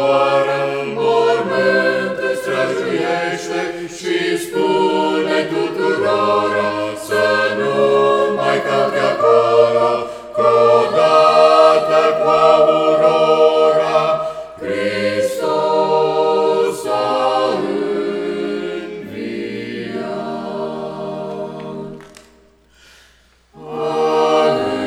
coboară, mormânt îți străjuiește și spune tuturora să nu mai calce acolo, că odată cu aurora Hristos a înviat. A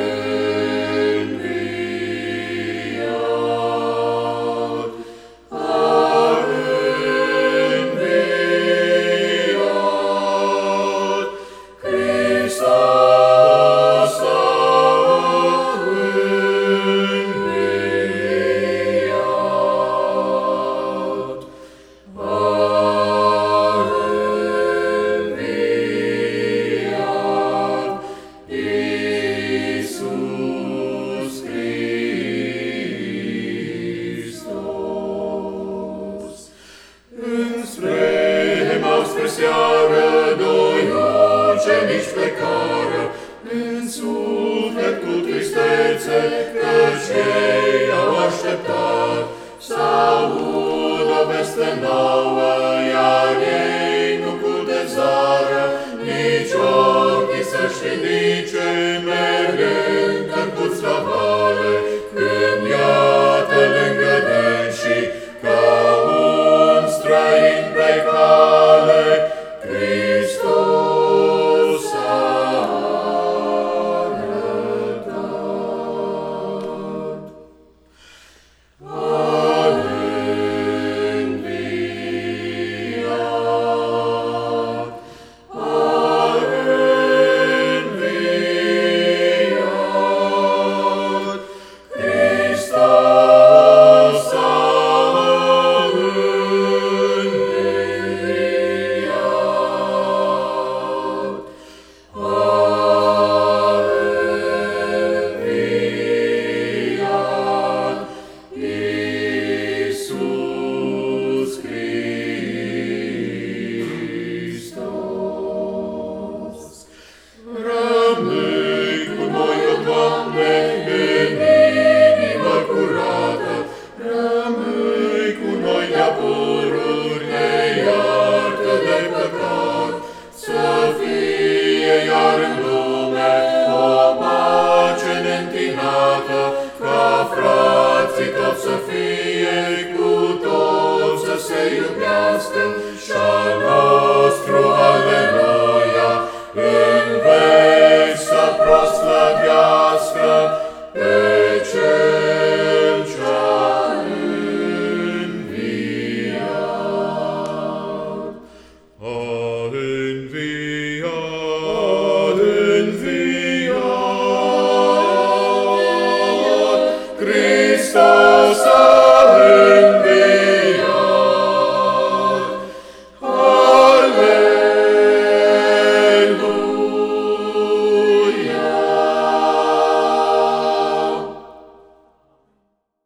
înviat. A înviat. Hristos a înviat. A înviat. Iisus Hristos. Înspre Emaus spre seară, doi ucenici plecară, în suflet cu tristețe, căci ei au așteptat să audă o veste nouă, iar ei nu cultezară, nici ochii să-și ridice, mergând în puț la vale, când iată lângă dânsii, ca un străin plecat.